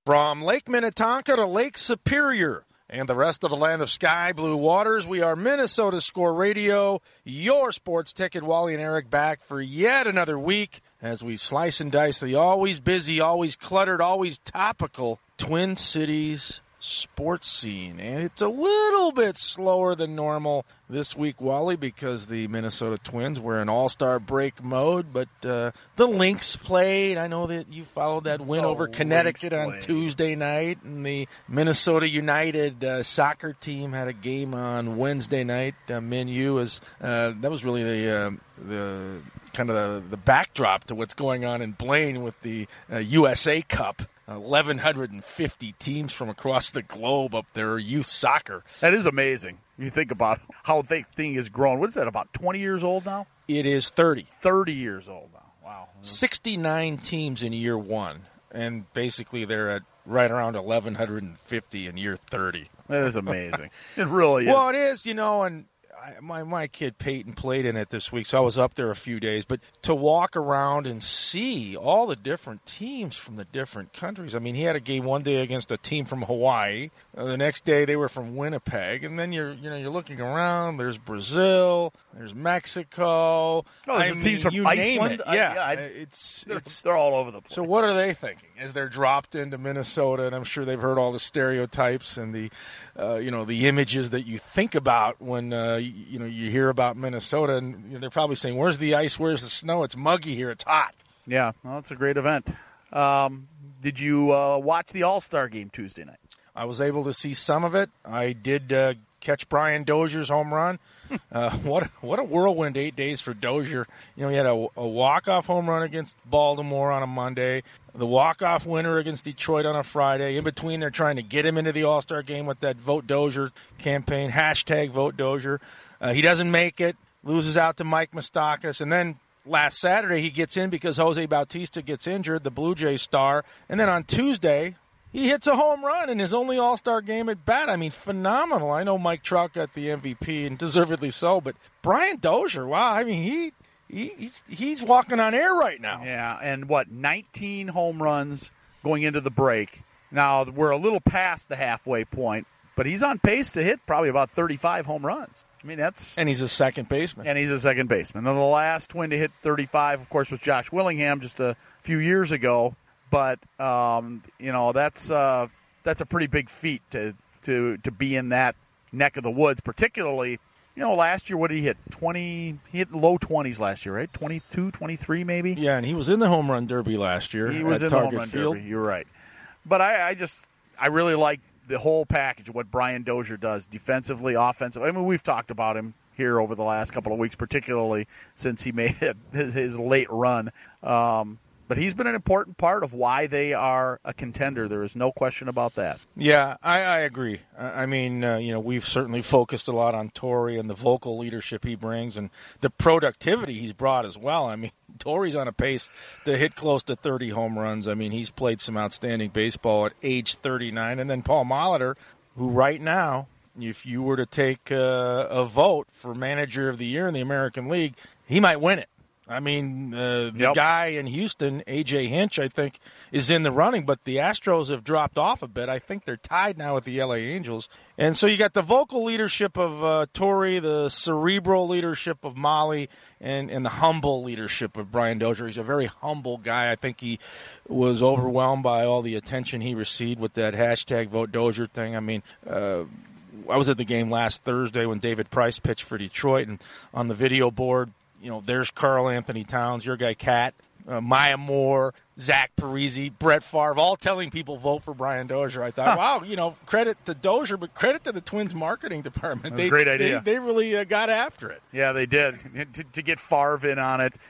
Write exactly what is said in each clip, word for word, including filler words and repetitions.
From Lake Minnetonka to Lake Superior and the rest of the land of sky blue waters, we are Minnesota Score Radio, your sports ticket. Wally and Eric back for yet another week as we slice and dice the always busy, always cluttered, always topical Twin Cities sports scene. And it's a little bit slower than normal this week, Wally, because the Minnesota Twins were in all-star break mode, but uh, the Lynx played. I know that you followed that win oh, over Connecticut Lynx on played. Tuesday night, and the Minnesota United uh, soccer team had a game on Wednesday night. Uh, Min U is uh, that was really the uh, the kind of the, the backdrop to what's going on in Blaine with the uh, U S A Cup. eleven fifty teams from across the globe up there, youth soccer. That is amazing. You think about how the thing has grown. What is that, about twenty years old now? It is thirty. thirty years old now. Wow. sixty-nine teams in year one, and basically they're at right around eleven fifty in year thirty. That is amazing. It really is. Well, it is, you know, and I, my, my kid Peyton played in it this week, so I was up there a few days. But to walk around and see all the different teams from the different countries. I mean, he had a game one day against a team from Hawaii. Uh, the next day they were from Winnipeg. And then you're you know you're looking around. There's Brazil. There's Mexico. Oh, there's I a mean, team from you Iceland. name it. I- Yeah, yeah, I- it's they're, it's they're all over the place. So what are they thinking as they're dropped into Minnesota? And I'm sure they've heard all the stereotypes and the, uh, you know, the images that you think about when uh, you, you know you hear about Minnesota. And you know, they're probably saying, "Where's the ice? Where's the snow? It's muggy here. It's hot." Yeah, well, it's a great event. Um, did you uh, watch the All-Star game Tuesday night? I was able to see some of it. I did uh, catch Brian Dozier's home run. Uh, what what a whirlwind eight days for Dozier. You know, he had a, a walk-off home run against Baltimore on a Monday, the walk-off winner against Detroit on a Friday. In between, they're trying to get him into the All-Star game with that Vote Dozier campaign, hashtag Vote Dozier. Uh, he doesn't make it, loses out to Mike Moustakas, and then last Saturday he gets in because Jose Bautista gets injured, the Blue Jays star, and then on Tuesday he hits a home run in his only All-Star game at bat. I mean, phenomenal. I know Mike Trout got the M V P, and deservedly so, but Brian Dozier, wow, I mean, he, he he's, he's walking on air right now. Yeah, and what, nineteen home runs going into the break. Now, we're a little past the halfway point, but he's on pace to hit probably about thirty-five home runs. I mean, that's... And he's a second baseman. And he's a second baseman. Then the last Twin to hit thirty-five, of course, was Josh Willingham just a few years ago. But, um, you know, that's uh, that's a pretty big feat to, to to be in that neck of the woods, particularly, you know, last year, what did he hit? twenty He hit low twenties last year, right? twenty-two, twenty-three maybe? Yeah, and he was in the home run derby last year. He was at in Target the home run Field. derby, you're right. But I, I just, I really like the whole package of what Brian Dozier does, defensively, offensively. I mean, we've talked about him here over the last couple of weeks, particularly since he made it, his late run. Um, but he's been an important part of why they are a contender. There is no question about that. Yeah, I, I agree. I, I mean, uh, you know, we've certainly focused a lot on Torrey and the vocal leadership he brings and the productivity he's brought as well. I mean, Torrey's on a pace to hit close to thirty home runs. I mean, he's played some outstanding baseball at age thirty-nine. And then Paul Molitor, who right now, if you were to take uh, a vote for manager of the year in the American League, he might win it. I mean, uh, the Yep. guy in Houston, A J Hinch, I think, is in the running, but the Astros have dropped off a bit. I think they're tied now with the L A Angels. And so you got the vocal leadership of uh, Torrey, the cerebral leadership of Molly, and, and the humble leadership of Brian Dozier. He's a very humble guy. I think he was overwhelmed by all the attention he received with that hashtag Vote Dozier thing. I mean, uh, I was at the game last Thursday when David Price pitched for Detroit, and on the video board, you know, there's Karl Anthony Towns, your guy Cat, uh, Maya Moore, Zach Parisi, Brett Favre, all telling people vote for Brian Dozier. I thought, huh. wow, you know, credit to Dozier, but credit to the Twins marketing department. They, great idea. They, they really uh, got after it. Yeah, they did. to, to get Favre in on it,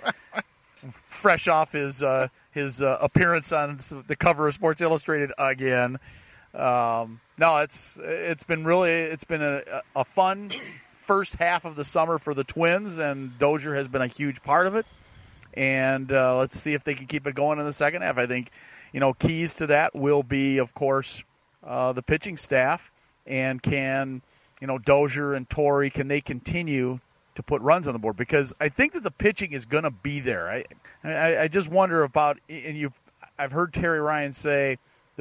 fresh off his uh, his uh, appearance on the cover of Sports Illustrated again. Um, no, it's it's been really it's been a, a fun first half of the summer for the Twins, and Dozier has been a huge part of it. And uh, let's see if they can keep it going in the second half. I think, you know, keys to that will be, of course, uh, the pitching staff, and can, you know, Dozier and Torrey, can they continue to put runs on the board? Because I think that the pitching is going to be there. I, I I just wonder about, and you, I've heard Terry Ryan say that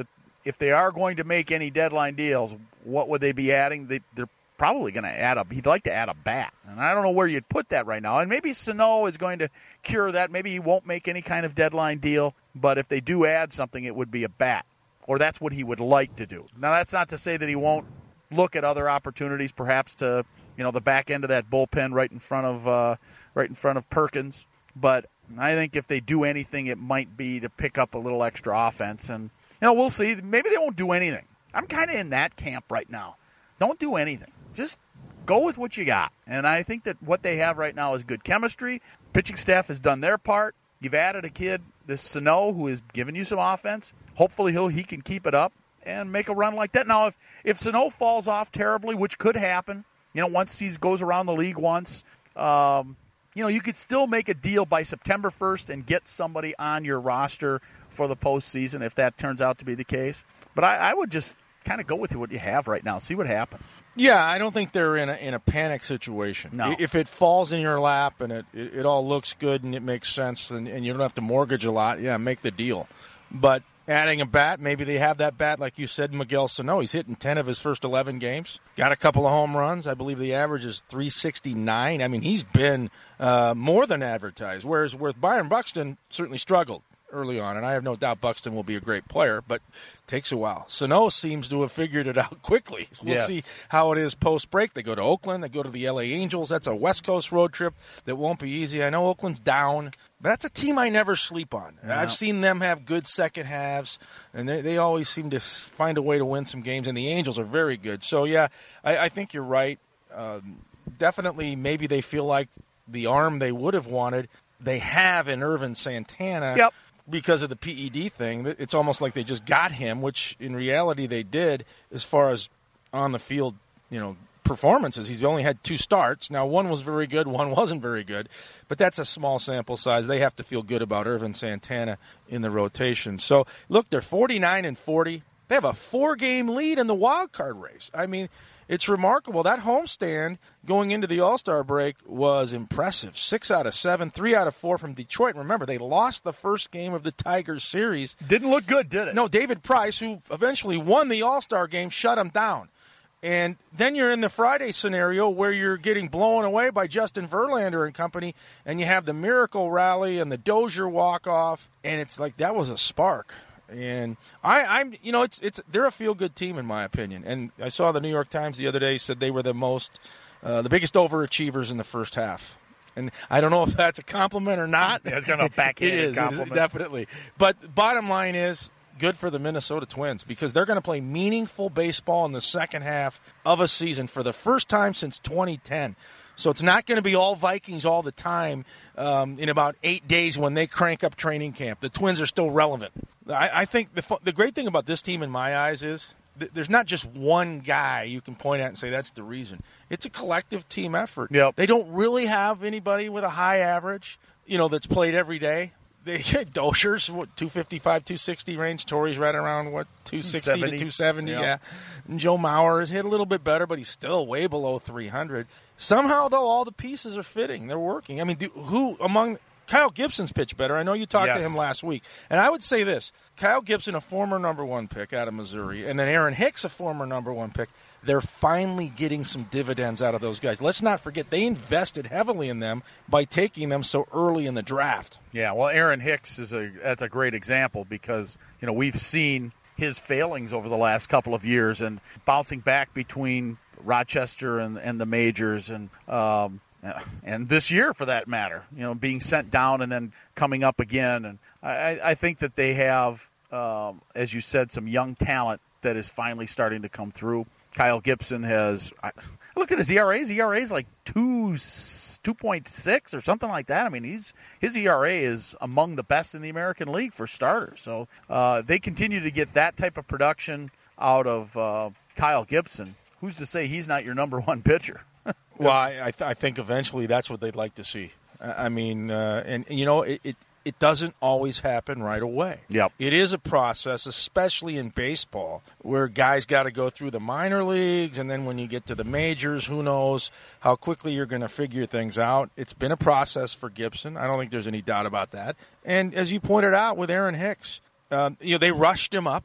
if they are going to make any deadline deals, what would they be adding? They, they're probably going to add a. He'd like to add a bat, and I don't know where you'd put that right now. And maybe Sano is going to cure that. Maybe he won't make any kind of deadline deal. But if they do add something, it would be a bat, or that's what he would like to do. Now, that's not to say that he won't look at other opportunities, perhaps to, you know, the back end of that bullpen right in front of uh, right in front of Perkins. But I think if they do anything, it might be to pick up a little extra offense. And, you know, we'll see. Maybe they won't do anything. I'm kind of in that camp right now. Don't do anything. Just go with what you got. And I think that what they have right now is good chemistry. Pitching staff has done their part. You've added a kid, this Sano, who has given you some offense. Hopefully he'll, he can keep it up and make a run like that. Now, if, if Sano falls off terribly, which could happen, you know, once he goes around the league once, um, you know, you could still make a deal by September first and get somebody on your roster for the postseason if that turns out to be the case. But I, I would just kind of go with what you have right now, see what happens. Yeah, I don't think they're in a in a panic situation. No. If it falls in your lap and it, it, it all looks good and it makes sense and, and you don't have to mortgage a lot, yeah, make the deal. But adding a bat, maybe they have that bat, like you said, Miguel Sano. He's hitting ten of his first eleven games. Got a couple of home runs. I believe the average is three sixty-nine. I mean, he's been uh, more than advertised, whereas with Byron Buxton certainly struggled early on, and I have no doubt Buxton will be a great player, but it takes a while. Sano seems to have figured it out quickly. We'll yes. see how it is post-break. They go to Oakland. They go to the L A Angels. That's a West Coast road trip that won't be easy. I know Oakland's down, but that's a team I never sleep on. Yeah. I've seen them have good second halves, and they, they always seem to find a way to win some games, and the Angels are very good. So, yeah, I, I think you're right. Um, definitely maybe they feel like the arm they would have wanted, they have in Irvin Santana. Yep. Because of the P E D thing, it's almost like they just got him, which in reality they did as far as on the field, you know, performances. He's only had two starts. Now, one was very good, one wasn't very good, but that's a small sample size. They have to feel good about Irvin Santana in the rotation. So, look, they're forty-nine and forty. They have a four-game lead in the wild card race. I mean, it's remarkable. That homestand going into the All-Star break was impressive. Six out of seven, three out of four from Detroit. Remember, they lost the first game of the Tigers series. Didn't look good, did it? No, David Price, who eventually won the All-Star game, shut them down. And then you're in the Friday scenario where you're getting blown away by Justin Verlander and company, and you have the Miracle Rally and the Dozier walk-off, and it's like that was a spark. And I, I'm, you know, it's it's they're a feel-good team in my opinion. And I saw the New York Times the other day said they were the most, uh, the biggest overachievers in the first half. And I don't know if that's a compliment or not. Yeah, it's kind of a backhanded it is, compliment. It is, definitely. But bottom line is, good for the Minnesota Twins because they're going to play meaningful baseball in the second half of a season for the first time since twenty ten. So it's not going to be all Vikings all the time um, in about eight days when they crank up training camp. The Twins are still relevant. I, I think the, the great thing about this team in my eyes is th- there's not just one guy you can point at and say that's the reason. It's a collective team effort. Yep. They don't really have anybody with a high average, you know, that's played every day. They Dozier's what two fifty-five, two sixty range. Torrey's right around what two sixty to two seventy. Yeah. yeah. And Joe Mauer has hit a little bit better, but he's still way below three hundred. Somehow, though, all the pieces are fitting. They're working. I mean, do, who among Kyle Gibson's pitched better? I know you talked yes. to him last week, and I would say this: Kyle Gibson, a former number one pick out of Missouri, and then Aaron Hicks, a former number one pick. They're finally getting some dividends out of those guys. Let's not forget they invested heavily in them by taking them so early in the draft. Yeah, well, Aaron Hicks is a that's a great example because you know we've seen his failings over the last couple of years and bouncing back between Rochester and, and the majors and um, and this year for that matter. You know, being sent down and then coming up again. And I, I think that they have, um, as you said, some young talent that is finally starting to come through. Kyle Gibson has – I looked at his E R A. His E R A is like two, two point six or something like that. I mean, he's his E R A is among the best in the American League for starters. So uh, they continue to get that type of production out of uh, Kyle Gibson. Who's to say he's not your number one pitcher? Well, I, I, th- I think eventually that's what they'd like to see. I mean, uh, and, you know, it, it It doesn't always happen right away. Yep. It is a process, especially in baseball, where guys got to go through the minor leagues, and then when you get to the majors, who knows how quickly you're going to figure things out. It's been a process for Gibson. I don't think there's any doubt about that. And as you pointed out with Aaron Hicks, um, you know, they rushed him up.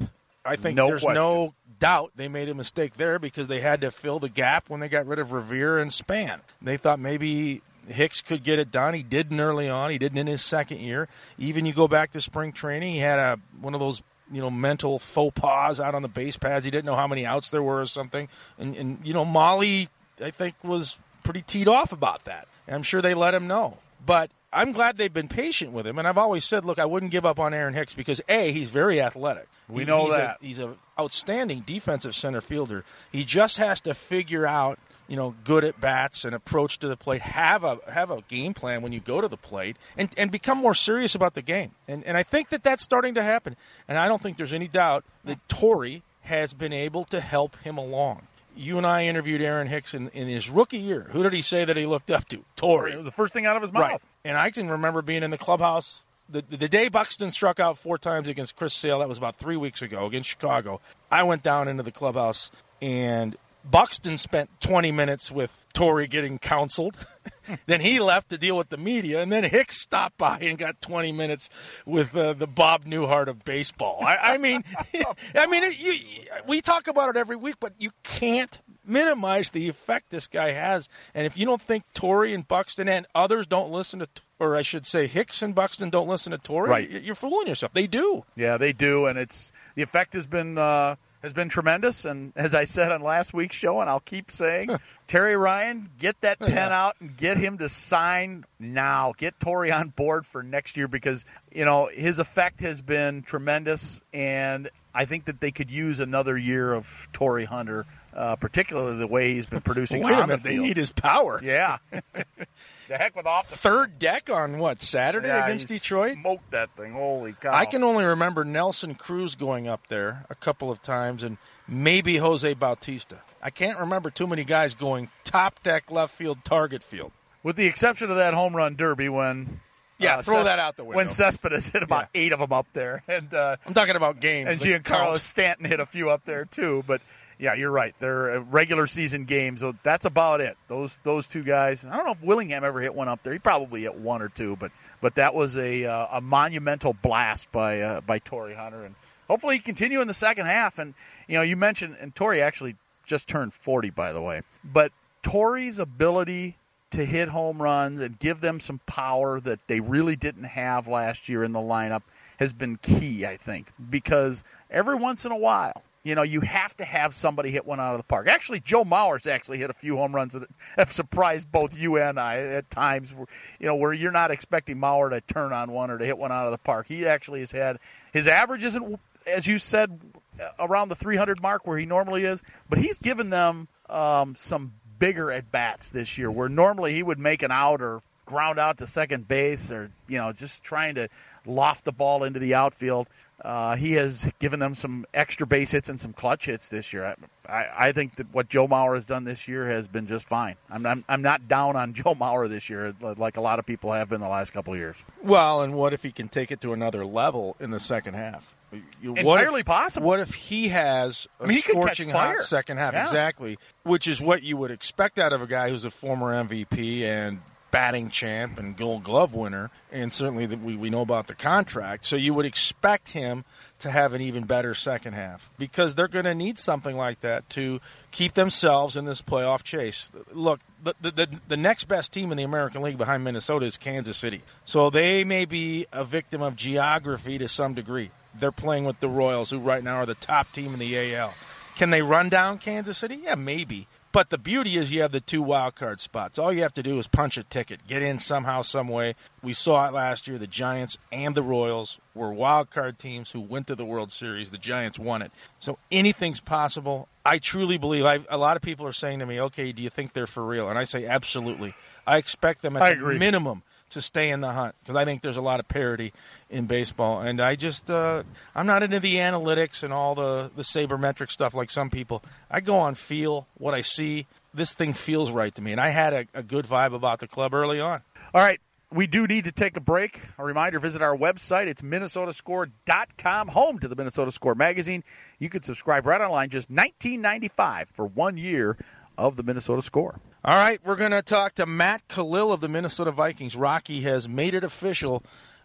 I think No there's question. no doubt they made a mistake there because they had to fill the gap when they got rid of Revere and Spann. They thought maybe Hicks could get it done. He didn't early on. He didn't in his second year. Even you go back to spring training, he had a one of those you know mental faux pas out on the base pads. He didn't know how many outs there were or something. And, and you know, Molly, I think, was pretty teed off about that. And I'm sure they let him know. But I'm glad they've been patient with him. And I've always said, look, I wouldn't give up on Aaron Hicks because, A, he's very athletic. We He- know he's that. A, he's an outstanding defensive center fielder. He just has to figure out, you know, good at bats and approach to the plate, have a have a game plan when you go to the plate, and, and become more serious about the game. And and I think that that's starting to happen. And I don't think there's any doubt that Torrey has been able to help him along. You and I interviewed Aaron Hicks in, in his rookie year. Who did he say that he looked up to? Torrey. It was the first thing out of his mouth. Right. And I can remember being in the clubhouse the, the day Buxton struck out four times against Chris Sale. That was about three weeks ago against Chicago. I went down into the clubhouse, and Buxton spent twenty minutes with Torrey getting counseled. Then he left to deal with the media, and then Hicks stopped by and got twenty minutes with uh, the Bob Newhart of baseball. I, I mean, I mean, it, you, we talk about it every week, but you can't minimize the effect this guy has. And if you don't think Torrey and Buxton and others don't listen to, or I should say Hicks and Buxton don't listen to Torrey, Right. you're fooling yourself. They do. Yeah, they do, and it's the effect has been uh, has been tremendous. And as I said on last week's show, and I'll keep saying, Terry Ryan, get that pen Yeah. out and get him to sign now. Get Torrey on board for next year because you know his effect has been tremendous, and I think that they could use another year of Torrey Hunter, uh, particularly the way he's been producing Wait a on minute, the they field. need his power. Yeah. The heck with off the Third deck on what, Saturday Yeah, against he Detroit? Smoked that thing. Holy cow. I can only remember Nelson Cruz going up there a couple of times and maybe Jose Bautista. I can't remember too many guys going top deck, left field, target field. With the exception of that home run derby when Yeah, uh, throw that out the window. When Cespedes hit about Yeah. eight of them up there, and uh, I'm talking about games. and that Giancarlo count. Stanton hit a few up there too. But yeah, you're right. They're uh, regular season games. So that's about it. Those those two guys. I don't know if Willingham ever hit one up there. He probably hit one or two, but but that was a uh, a monumental blast by uh, by Torrey Hunter, and hopefully he continue in the second half. And you know, you mentioned, and Torrey actually just turned forty, by the way, but Torrey's ability to hit home runs and give them some power that they really didn't have last year in the lineup has been key, I think, because every once in a while, you know, you have to have somebody hit one out of the park. Actually, Joe Mauer's actually hit a few home runs that have surprised both you and I at times, where, you know, where you're not expecting Mauer to turn on one or to hit one out of the park. He actually has had – his average isn't, as you said, around the three hundred mark where he normally is, but he's given them um, some bigger at-bats this year where normally he would make an out or ground out to second base or, you know, just trying to loft the ball into the outfield. Uh, he has given them some extra base hits and some clutch hits this year. I, I, I think that what Joe Mauer has done this year has been just fine. I'm, I'm, I'm not down on Joe Mauer this year like a lot of people have been the last couple of years. Well, and what if he can take it to another level in the second half? You- what Entirely if, possible. What if he has a I mean, he could catch scorching fire. hot second half? Yeah. Exactly, which is what you would expect out of a guy who's a former M V P and batting champ and Gold Glove winner, and certainly that we, we know about the contract. So you would expect him to have an even better second half because they're going to need something like that to keep themselves in this playoff chase. Look, the, the, the next best team in the American League behind Minnesota is Kansas City. So they may be a victim of geography to some degree. They're playing with the Royals, who right now are the top team in the A L. Can they run down Kansas City? Yeah, maybe. But the beauty is you have the two wild card spots. All you have to do is punch a ticket, get in somehow, some way. We saw it last year. The Giants and the Royals were wild card teams who went to the World Series. The Giants won it. So anything's possible. I truly believe. I've, a lot of people are saying to me, okay, do you think they're for real? And I say absolutely. I expect them at I the agree. minimum to stay in the hunt because I think there's a lot of parity in baseball. And I just, uh, I'm not into the analytics and all the, the sabermetric stuff like some people. I go on feel, what I see. This thing feels right to me. And I had a, a good vibe about the club early on. All right. We do need to take a break. A reminder, visit our website. It's minnesota score dot com, home to the Minnesota Score magazine. You can subscribe right online, just nineteen ninety-five for one year of the Minnesota Score. All right, we're going to talk to Matt Khalil of the Minnesota Vikings. Rocky has made it official.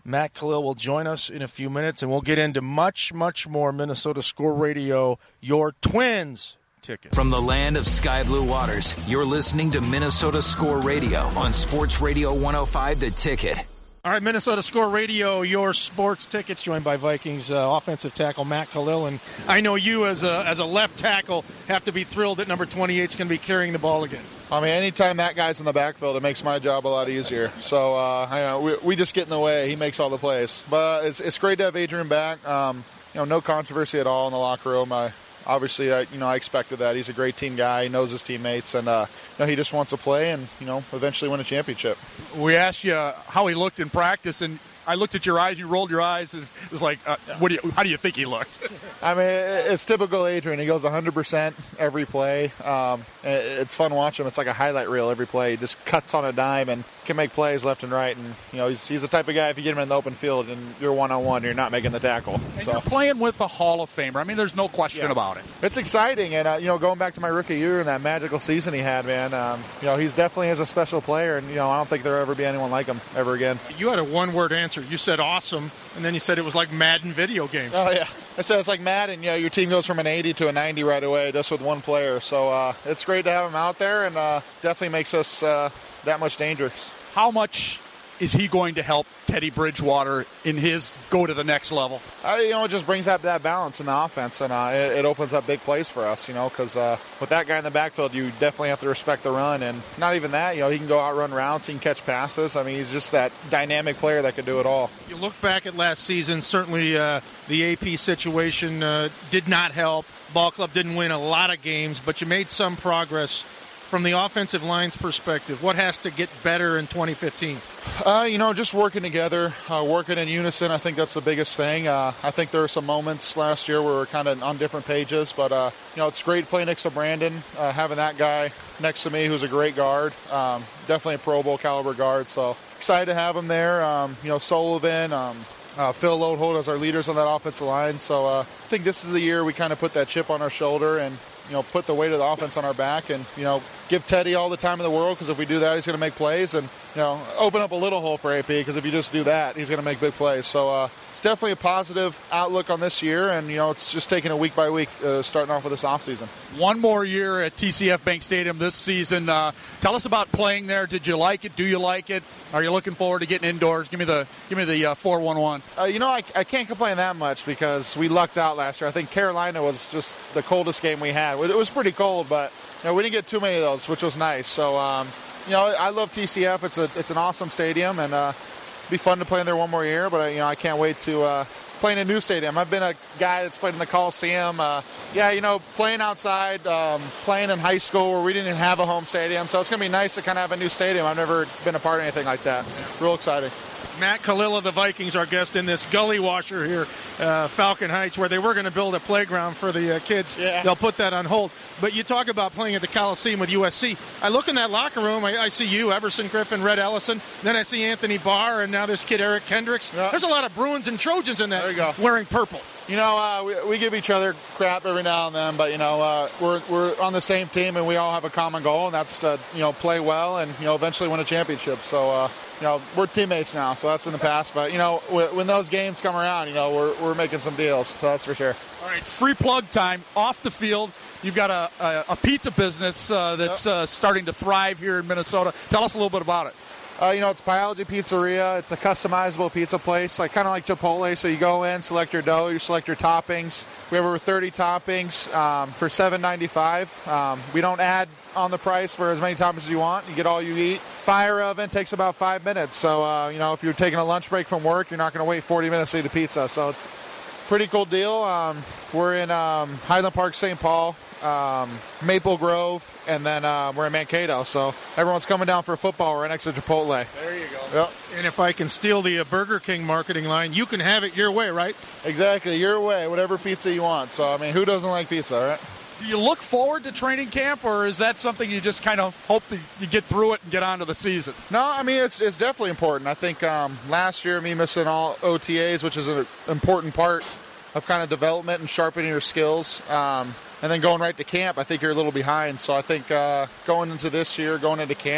Matt Kalil will join us in a few minutes, and we'll get into much, much more Minnesota Score Radio, your Twins ticket. From the land of sky blue waters, you're listening to Minnesota Score Radio on Sports Radio one oh five The Ticket. All right, Minnesota Score Radio, your sports tickets, joined by Vikings uh, offensive tackle Matt Kalil. And I know you, as a as a left tackle, have to be thrilled that number twenty-eight is going to be carrying the ball again. I mean, anytime that guy's in the backfield, it makes my job a lot easier. So uh, I, uh, we, we just get in the way. He makes all the plays. But it's it's great to have Adrian back. Um, you know, no controversy at all in the locker room. I, obviously, I, you know, I expected that. He's a great team guy. He knows his teammates, and uh, you know, he just wants to play and you know, eventually win a championship. We asked you how he looked in practice, and I looked at your eyes. You rolled your eyes. It was like, uh, what do you? How do you think he looked? I mean, it's typical Adrian. He goes one hundred percent every play. Um, it's fun watching him. It's like a highlight reel every play. He just cuts on a dime and can make plays left and right. And you know, he's, he's the type of guy, if you get him in the open field and you're one-on-one, you're not making the tackle. And so. You're playing with the Hall of Famer. I mean, there's no question yeah. about it. It's exciting. And, uh, you know, going back to my rookie year and that magical season he had, man, um, you know, he's definitely is a special player. And, you know, I don't think there'll ever be anyone like him ever again. You had a one-word answer. You said awesome, and then you said it was like Madden video games. Oh, yeah. I said it's like Madden. You know, your team goes from an eighty to a ninety right away just with one player. So uh, it's great to have him out there, and uh, definitely makes us uh, that much dangerous. How much is he going to help Teddy Bridgewater in his go to the next level? Uh, you know, it just brings up that balance in the offense, and uh, it, it opens up big plays for us, you know, because uh, with that guy in the backfield, you definitely have to respect the run. And not even that, you know, he can go out, run routes, he can catch passes. I mean, he's just that dynamic player that can do it all. You look back at last season, certainly uh, the A P situation uh, did not help. Ball club didn't win a lot of games, but you made some progress. From the offensive line's perspective, what has to get better in twenty fifteen? Uh, you know, just working together, uh, working in unison. I think that's the biggest thing. Uh, I think there were some moments last year where we were kind of on different pages, but, uh, you know, it's great playing next to Brandon, uh, having that guy next to me who's a great guard, um, definitely a Pro Bowl caliber guard. So excited to have him there. Um, you know, Sullivan, um, uh, Phil Lodeholt as our leaders on that offensive line. So uh, I think this is the year we kind of put that chip on our shoulder and, you know, put the weight of the offense on our back and, you know, give Teddy all the time in the world, because if we do that, he's going to make plays, and, you know, open up a little hole for A P, because if you just do that, he's going to make big plays. So uh, it's definitely a positive outlook on this year, and, you know, it's just taking it week by week, uh, starting off with this offseason. One more year at T C F Bank Stadium this season. Uh, tell us about playing there. Did you like it? Do you like it? Are you looking forward to getting indoors? Give me the give me the uh, four one one. Uh, you know, I, I can't complain that much because we lucked out last year. I think Carolina was just the coldest game we had. It was pretty cold, but you know, we didn't get too many of those, which was nice. So, um, you know, I love T C F. It's a it's an awesome stadium, and uh, it'd be fun to play in there one more year. But uh, you know, I can't wait to uh, play in a new stadium. I've been a guy that's played in the Coliseum. Uh, yeah, you know, playing outside, um, playing in high school where we didn't even have a home stadium. So it's gonna be nice to kind of have a new stadium. I've never been a part of anything like that. Real exciting. Matt Kalil of the Vikings, our guest in this gully washer here, uh, Falcon Heights, where they were going to build a playground for the uh, kids. Yeah. They'll put that on hold. But you talk about playing at the Coliseum with U S C. I look in that locker room, I, I see you, Everson Griffin, Red Ellison. Then I see Anthony Barr, and now this kid Eric Kendricks. Yeah. There's a lot of Bruins and Trojans in that There you go. wearing purple. You know, uh, we, we give each other crap every now and then, but, you know, uh, we're we're on the same team, and we all have a common goal, and that's to, you know, play well and, you know, eventually win a championship. So, uh, you know, we're teammates now, so that's in the past. But, you know, w- when those games come around, you know, we're we're making some deals, so that's for sure. All right, free plug time. Off the field, you've got a, a, a pizza business uh, that's uh, starting to thrive here in Minnesota. Tell us a little bit about it. Uh, you know, it's Biology Pizzeria. It's a customizable pizza place, like kind of like Chipotle. So you go in, select your dough, you select your toppings. We have over thirty toppings um, for seven ninety-five. Um, we don't add on the price for as many toppings as you want. You get all you eat. Fire oven takes about five minutes. So, uh, you know, if you're taking a lunch break from work, you're not going to wait forty minutes to eat a pizza. So it's a pretty cool deal. Um, we're in um, Highland Park, Saint Paul, um, Maple Grove, and then uh, we're in Mankato. So everyone's coming down for football. We're right next to Chipotle. There you go. Yep. And if I can steal the uh, Burger King marketing line, you can have it your way, right? Exactly, your way, whatever pizza you want. So, I mean, who doesn't like pizza, right? Do you look forward to training camp, or is that something you just kind of hope that you get through it and get on to the season? No, I mean, it's it's definitely important. I think um, last year, me missing all O T As, which is an important part of kind of development and sharpening your skills, um, and then going right to camp, I think you're a little behind. So I think uh, going into this year, going into camp,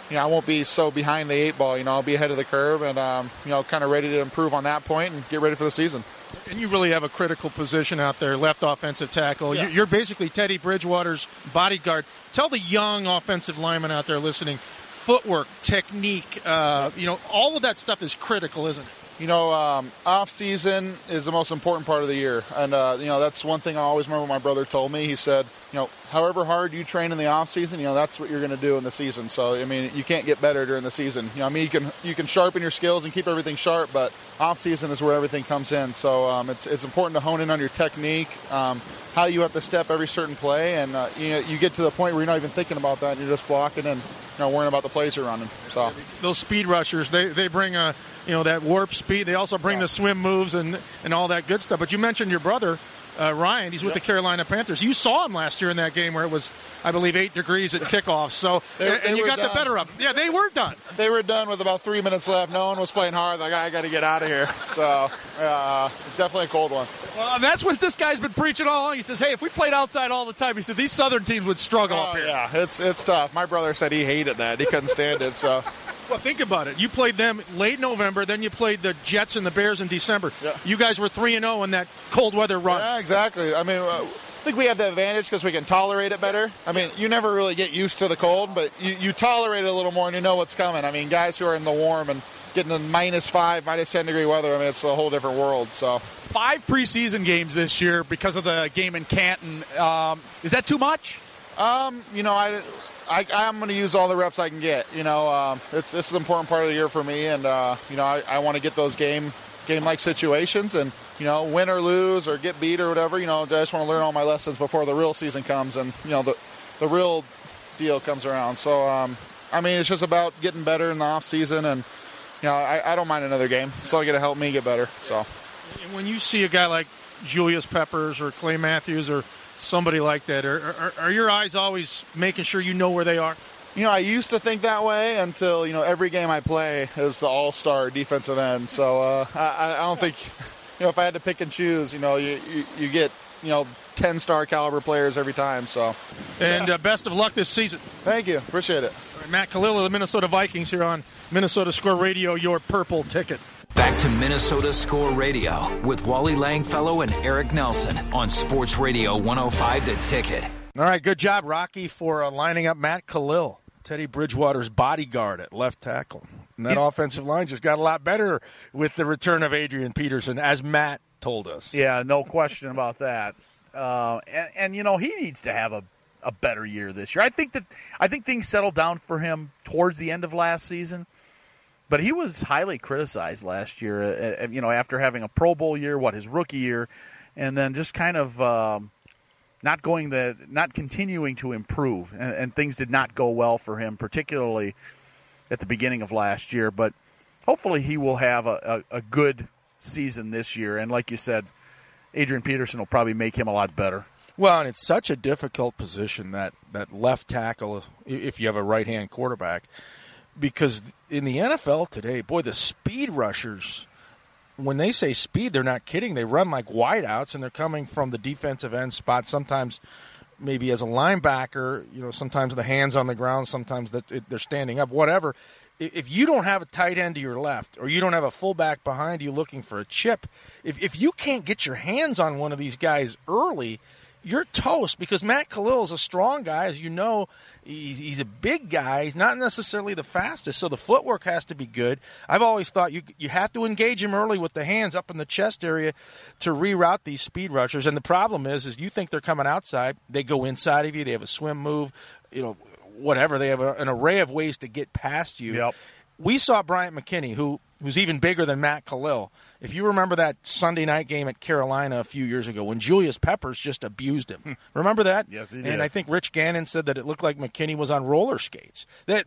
you know, I won't be so behind the eight ball. You know, I'll be ahead of the curve and, um, you know, kind of ready to improve on that point and get ready for the season. And you really have a critical position out there, left offensive tackle. Yeah. You're basically Teddy Bridgewater's bodyguard. Tell the young offensive lineman out there listening, footwork, technique, uh, you know, all of that stuff is critical, isn't it? You know, um, off season is the most important part of the year, and uh, you know that's one thing I always remember. My brother told me. He said, you know, however hard you train in the off season, you know, that's what you're going to do in the season. So I mean, you can't get better during the season. You know, I mean, you can you can sharpen your skills and keep everything sharp, but off season is where everything comes in. So um, it's it's important to hone in on your technique, um, how you have to step every certain play, and uh, you know, you get to the point where you're not even thinking about that, and you're just blocking and you know worrying about the plays you're running. So those speed rushers, they they bring a you know that warp speed. They also bring yeah. the swim moves and and all that good stuff. But you mentioned your brother. Uh, Ryan, he's with yep. the Carolina Panthers. You saw him last year in that game where it was, I believe, eight degrees at kickoff. So, they, and, they and you got done. the better of them. Yeah, they were done. They were done with about three minutes left. No one was playing hard. Like, I got to get out of here. So, uh, definitely a cold one. Well, and that's what this guy's been preaching all along. He says, hey, if we played outside all the time, he said, these Southern teams would struggle Oh, up here. yeah, it's it's tough. My brother said he hated that. He couldn't stand it. So, Well, think about it. You played them late November, then you played the Jets and the Bears in December. Yeah. You guys were three and oh in that cold weather run. yeah, exactly. I mean, uh, I think we have the advantage because we can tolerate it better. I mean, you never really get used to the cold, but you, you tolerate it a little more and you know what's coming. I mean, guys who are in the warm and getting in minus five, minus ten degree weather, I mean, it's a whole different world. So Five preseason games this year because of the game in Canton. Um, is that too much? Um, you know, I, I I'm going to use all the reps I can get. You know, um, it's this is an important part of the year for me, and uh, you know, I, I want to get those game game like situations, and you know, win or lose or get beat or whatever. You know, I just want to learn all my lessons before the real season comes, and you know, the the real deal comes around. So, um, I mean, it's just about getting better in the off season, and you know, I, I don't mind another game. It's all going to help me get better. So, When you see a guy like Julius Peppers or Clay Matthews or somebody like that, are, are, are your eyes always making sure you know where they are? you know, I used to think that way until, you know, every game I play is the all-star defensive end. So uh, I, I don't think, you know, if I had to pick and choose, you know, you, you, you get, you know, ten-star caliber players every time. So, And uh, best of luck this season. Thank you. Appreciate it. All right, Matt Kalil of the Minnesota Vikings here on Minnesota Score Radio, your purple ticket. Back to Minnesota Score Radio with Wally Langfellow and Eric Nelson on Sports Radio one oh five The Ticket. All right, good job, Rocky, for uh, lining up Matt Kalil, Teddy Bridgewater's bodyguard at left tackle. And that offensive line just got a lot better with the return of Adrian Peterson, as Matt told us. Yeah, no question about that. Uh, and, and, you know, he needs to have a, a better year this year. I think that I think things settled down for him towards the end of last season. But he was highly criticized last year, uh, you know, after having a Pro Bowl year, what, his rookie year, and then just kind of um, not going the, not continuing to improve, and, and things did not go well for him, particularly at the beginning of last year. But hopefully he will have a, a, a good season this year, and like you said, Adrian Peterson will probably make him a lot better. Well, and it's such a difficult position, that, that left tackle, if you have a right-hand quarterback, because in the N F L today, boy, the speed rushers, when they say speed, they're not kidding. They run like wideouts, and they're coming from the defensive end spot, sometimes maybe as a linebacker, you know, sometimes the hands on the ground, sometimes they're standing up, whatever. If you don't have a tight end to your left, or you don't have a fullback behind you looking for a chip, if if you can't get your hands on one of these guys early, you're toast, because Matt Kalil is a strong guy. As you know, he's, he's a big guy. He's not necessarily the fastest, so the footwork has to be good. I've always thought you you have to engage him early with the hands up in the chest area to reroute these speed rushers. And the problem is, is you think they're coming outside. They go inside of you. They have a swim move, you know, whatever. They have a, an array of ways to get past you. Yep. We saw Bryant McKinnie, who who's even bigger than Matt Kalil. If you remember that Sunday night game at Carolina a few years ago when Julius Peppers just abused him. Remember that? Yes, he did. And I think Rich Gannon said that it looked like McKinney was on roller skates. That,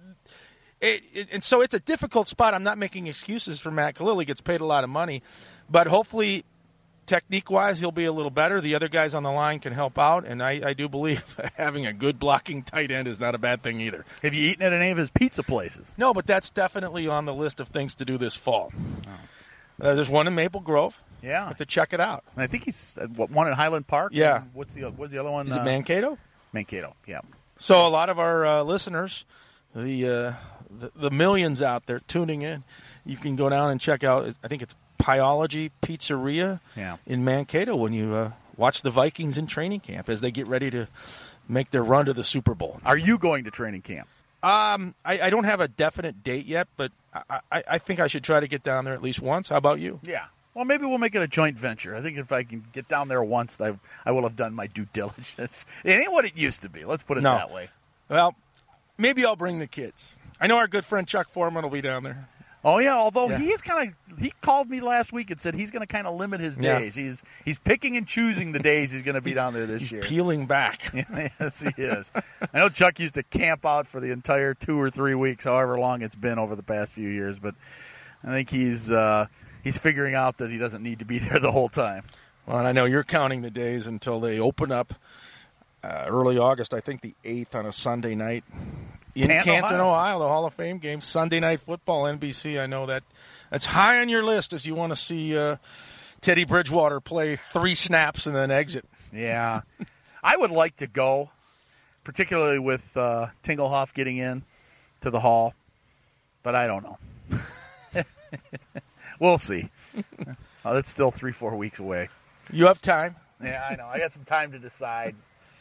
it, it, and so it's a difficult spot. I'm not making excuses for Matt Kalil. He gets paid a lot of money. But hopefully, technique-wise, he'll be a little better. The other guys on the line can help out. And I, I do believe having a good blocking tight end is not a bad thing either. Have you eaten at any of his pizza places? No, but that's definitely on the list of things to do this fall. Oh. Uh, there's one in Maple Grove. Yeah, have to check it out. And I think he's uh, what, one in Highland Park. Yeah. And what's the what's the other one? Is it uh, Mankato? Mankato. Yeah. So a lot of our uh, listeners, the uh, the, the millions out there tuning in, you can go down and check out, I think it's Pyology Pizzeria yeah. in Mankato when you uh, watch the Vikings in training camp as they get ready to make their run to the Super Bowl. Are you going to training camp? Um, I, I don't have a definite date yet, but I, I, I think I should try to get down there at least once. How about you? Yeah. Well, maybe we'll make it a joint venture. I think if I can get down there once, I, I will have done my due diligence. It ain't what it used to be. Let's put it no. that way. Well, maybe I'll bring the kids. I know our good friend Chuck Foreman will be down there. Oh yeah, although yeah. he is kind of he called me last week and said he's going to kind of limit his Yeah. days. He's he's picking and choosing the days he's going to be he's, down there this he's year. Peeling back. Yes, he is. I know Chuck used to camp out for the entire two or three weeks, however long it's been over the past few years. But I think he's uh, he's figuring out that he doesn't need to be there the whole time. Well, and I know you're counting the days until they open up uh, early August. I think the eighth on a Sunday night. In Canton, Canton, Ohio. Ohio, the Hall of Fame game, Sunday Night Football, N B C. I know that that's high on your list as you want to see uh, Teddy Bridgewater play three snaps and then exit. Yeah. I would like to go, particularly with uh, Tingelhoff getting in to the Hall, but I don't know. We'll see. Oh, that's still three, four weeks away. You have time. Yeah, I know. I got some time to decide.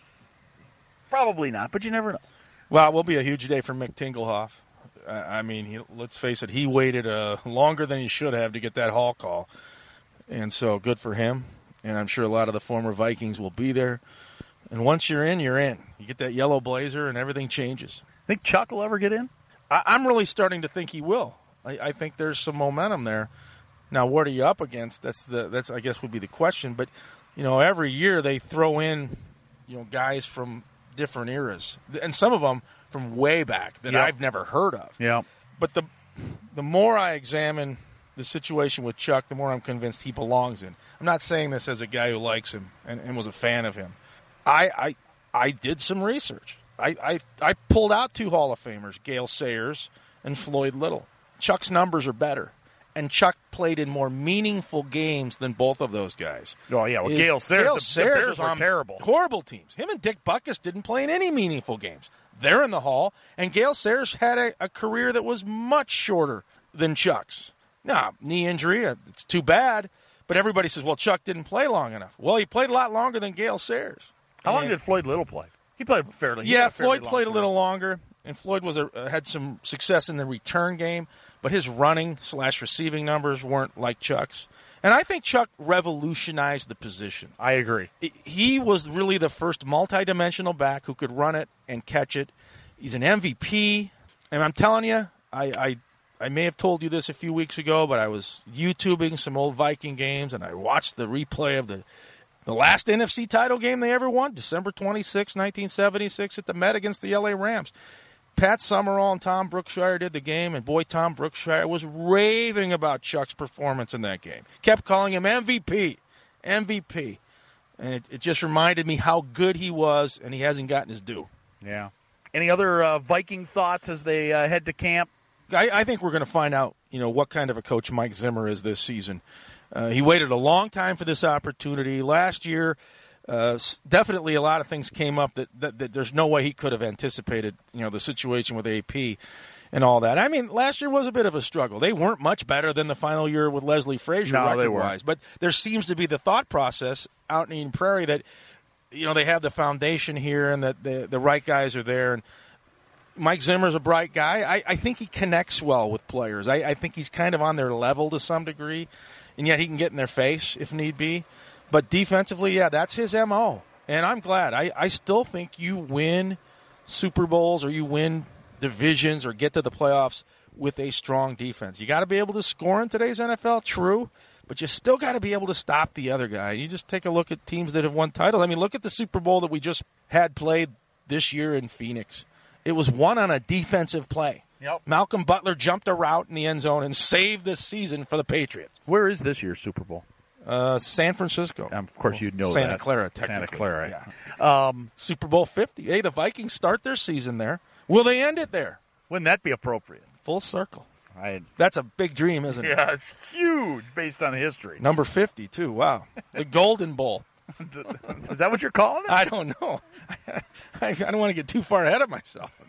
Probably not, but you never know. Well, it will be a huge day for Mick Tingelhoff. Uh, I mean, he, let's face it, he waited uh, longer than he should have to get that Hall call. And so good for him. And I'm sure a lot of the former Vikings will be there. And once you're in, you're in. You get that yellow blazer and everything changes. Think Chuck will ever get in? I, I'm really starting to think he will. I, I think there's some momentum there. Now, what are you up against? That's the that's I guess would be the question. But, you know, every year they throw in, you know, guys from different eras, and some of them from way back that Yep. I've never heard of. Yeah. But the the more I examine the situation with Chuck, the more I'm convinced he belongs in. I'm not saying this as a guy who likes him and, and was a fan of him. I I, I did some research. I, I I pulled out two Hall of Famers, Gale Sayers and Floyd Little. Chuck's numbers are better. And Chuck played in more meaningful games than both of those guys. Oh, yeah. Well, Is- Gale Sayers, Gale the, Sayers the Bears was were on terrible. Horrible teams. Him and Dick Butkus didn't play in any meaningful games. They're in the Hall, and Gale Sayers had a, a career that was much shorter than Chuck's. Now, knee injury, uh, it's too bad, but everybody says, well, Chuck didn't play long enough. Well, he played a lot longer than Gale Sayers. How long And- did Floyd Little play? He played fairly. he Yeah, had a fairly Floyd long played a career. little longer, and Floyd was a, uh, had some success in the return game, but his running slash receiving numbers weren't like Chuck's. And I think Chuck revolutionized the position. I agree. He was really the first multi-dimensional back who could run it and catch it. He's an M V P, and I'm telling you, I, I I may have told you this a few weeks ago, but I was YouTubing some old Viking games, and I watched the replay of the the last N F C title game they ever won, December twenty-sixth, nineteen seventy-six, at the Met against the L A Rams. Pat Summerall and Tom Brookshire did the game, and boy, Tom Brookshire was raving about Chuck's performance in that game. Kept calling him M V P, M V P. And it, it just reminded me how good he was, and he hasn't gotten his due. Yeah. Any other uh, Viking thoughts as they uh, head to camp? I, I think we're going to find out, you know, what kind of a coach Mike Zimmer is this season. Uh, he waited a long time for this opportunity. Last year, uh, definitely a lot of things came up that, that, that there's no way he could have anticipated, you know, the situation with A P and all that. I mean, last year was a bit of a struggle. They weren't much better than the final year with Leslie Frazier No, they record-wise. But there seems to be the thought process out in Eden Prairie that, you know, they have the foundation here and that the, the right guys are there. And Mike Zimmer's a bright guy. I, I think he connects well with players. I, I think he's kind of on their level to some degree, and yet he can get in their face if need be. But defensively, yeah, that's his M O. And I'm glad. I, I still think you win Super Bowls or you win divisions or get to the playoffs with a strong defense. You got to be able to score in today's N F L, true, but you still got to be able to stop the other guy. You just take a look at teams that have won titles. I mean, look at the Super Bowl that we just had played this year in Phoenix. It was won on a defensive play. Yep. Malcolm Butler jumped a route in the end zone and saved this season for the Patriots. Where is this year's Super Bowl? Uh, San Francisco. Um, of course, you'd know Santa that. Clara, Santa technically. Clara. Yeah. Um, Super Bowl fifty. Hey, the Vikings start their season there. Will they end it there? wouldn't that be appropriate? Full circle. I, That's a big dream, isn't it? yeah, it's huge based on history. Number fifty, too. Wow. The Golden Bowl. Is that what you're calling it? I don't know. I, I don't want to get too far ahead of myself.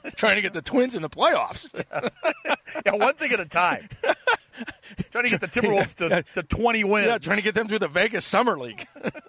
trying to get the Twins in the playoffs. Yeah, one thing at a time. Trying to get the Timberwolves to, to twenty wins. Yeah, trying to get them through the Vegas Summer League.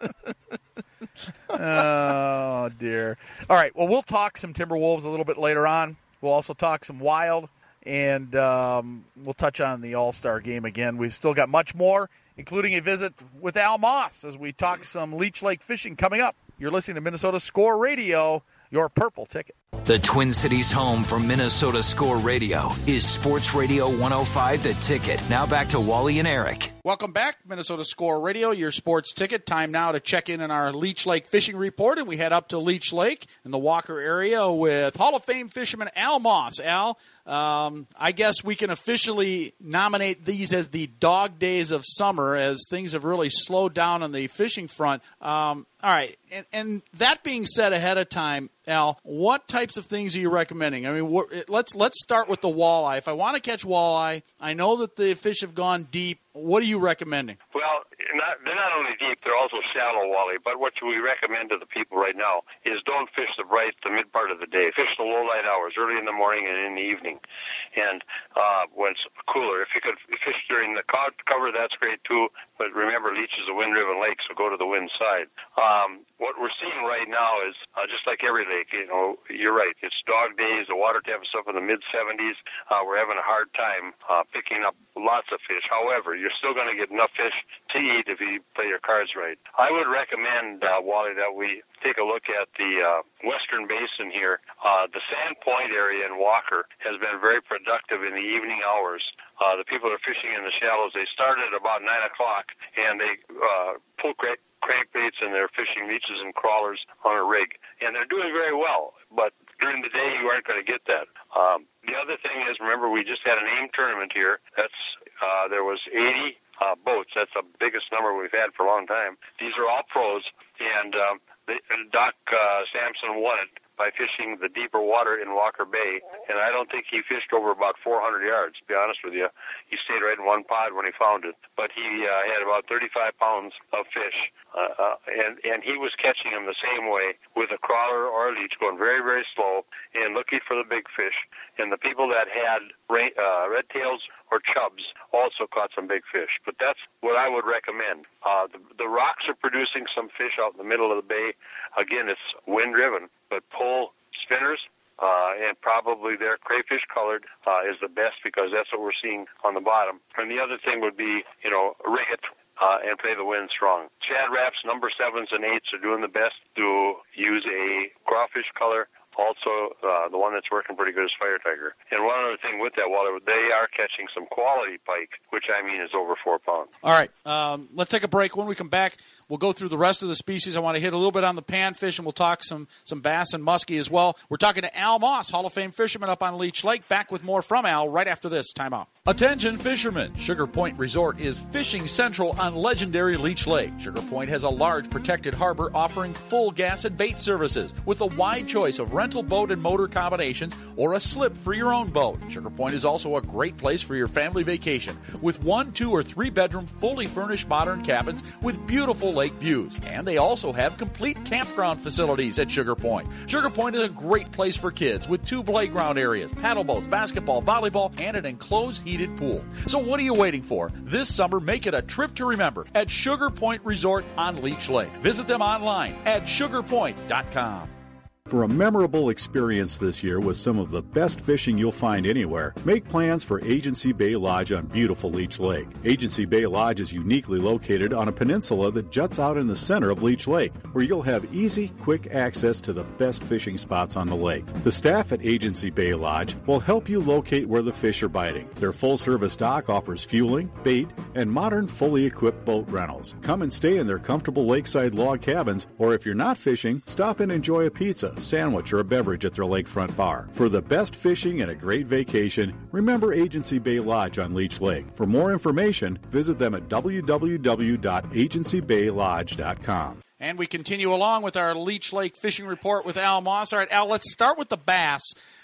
Oh, dear. All right, well, we'll talk some Timberwolves a little bit later on. We'll also talk some Wild, and um, we'll touch on the All-Star game again. We've still got much more, including a visit with Al Moss as we talk some Leech Lake fishing coming up. You're listening to Minnesota Score Radio, your purple ticket. The Twin Cities home for Minnesota Score Radio is Sports Radio one oh five The Ticket. Now back to Wally and Eric. Welcome back, Minnesota Score Radio, your sports ticket. Time now to check in on our Leech Lake fishing report, and we head up to Leech Lake in the Walker area with Hall of Fame fisherman Al Moss. Al, um, I guess we can officially nominate these as the dog days of summer as things have really slowed down on the fishing front. Um, all right, and, and that being said ahead of time, Al, what types of things are you recommending? I mean, what, let's let's start with the walleye. If I want to catch walleye, I know that the fish have gone deep. What are you recommending? Well, not, they're not only deep, they're also shallow, Wally. But what we recommend to the people right now is don't fish the bright, the mid part of the day. Fish the low light hours, early in the morning and in the evening. And uh, when it's cooler, if you could fish during the cover, that's great too. But remember, Leech is a wind-driven lake, so go to the wind side. Um, what we're seeing right now is uh, just like every lake. You know, you're right. It's dog days. The water temp is up in the mid seventies. Uh, we're having a hard time uh, picking up lots of fish. However, you're still going to get enough fish to eat if you play your cards right. I would recommend, uh, Wally, that we take a look at the uh, Western Basin here. Uh, the Sand Point area in Walker has been very productive in the evening hours. Uh, the people that are fishing in the shallows, they start at about nine o'clock, and they uh, pull crank, crankbaits, and they're fishing leeches and crawlers on a rig. And they're doing very well, but during the day you aren't going to get that. Um, the other thing is, remember, we just had an AIM tournament here. That's uh, there was eighty uh, boats. That's the biggest number we've had for a long time. These are all pros, and um, they, Doc uh, Sampson won it by fishing the deeper water in Walker Bay, and I don't think he fished over about four hundred yards, to be honest with you. He stayed right in one pod when he found it, but he uh, had about thirty-five pounds of fish, uh, uh, and, and he was catching them the same way with a crawler or a leech, going very, very slow and looking for the big fish. And the people that had ra- uh, red tails or chubs also caught some big fish, but that's what I would recommend. Uh, the, the rocks are producing some fish out in the middle of the bay. Again, it's wind-driven, but pull spinners, uh, and probably their crayfish colored uh, is the best because that's what we're seeing on the bottom. And the other thing would be, you know, rig it uh, and play the wind strong. Shad Raps, number sevens and eights are doing the best to use a crawfish color. Also, uh, the one that's working pretty good is Fire Tiger. And one other thing with that, Walter, they are catching some quality pike, which I mean is over four pounds. All right, um, let's take a break. When we come back, we'll go through the rest of the species. I want to hit a little bit on the panfish, and we'll talk some, some bass and muskie as well. We're talking to Al Moss, Hall of Fame fisherman up on Leech Lake. Back with more from Al right after this. Time out. Attention fishermen, Sugar Point Resort is fishing central on legendary Leech Lake. Sugar Point has a large protected harbor offering full gas and bait services with a wide choice of rental boat and motor combinations or a slip for your own boat. Sugar Point is also a great place for your family vacation with one, two, or three bedroom fully furnished modern cabins with beautiful lake views. And they also have complete campground facilities at Sugar Point. Sugar Point is a great place for kids with two playground areas, paddle boats, basketball, volleyball, and an enclosed heated pool. So what are you waiting for? This summer, make it a trip to remember at Sugar Point Resort on Leech Lake. Visit them online at sugar point dot com. For a memorable experience this year with some of the best fishing you'll find anywhere, make plans for Agency Bay Lodge on beautiful Leech Lake. Agency Bay Lodge is uniquely located on a peninsula that juts out in the center of Leech Lake, where you'll have easy, quick access to the best fishing spots on the lake. The staff at Agency Bay Lodge will help you locate where the fish are biting. Their full-service dock offers fueling, bait, and modern, fully equipped boat rentals. Come and stay in their comfortable lakeside log cabins, or if you're not fishing, stop and enjoy a pizza, sandwich, or a beverage at their lakefront bar. For the best fishing and a great vacation, remember Agency Bay Lodge on Leech Lake. For more information, visit them at w w w dot agency bay lodge dot com. And we continue along with our Leech Lake fishing report with Al Moss. All right, Al, let's start with the bass.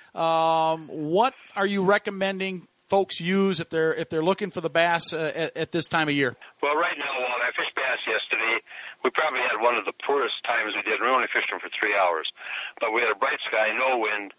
Um, what are you recommending folks use if they're if they're looking for the bass uh, at, at this time of year? Well, right now, Walt, I fished bass yesterday. We probably had one of the poorest times we did. We only fished them for three hours. But we had a bright sky, no wind,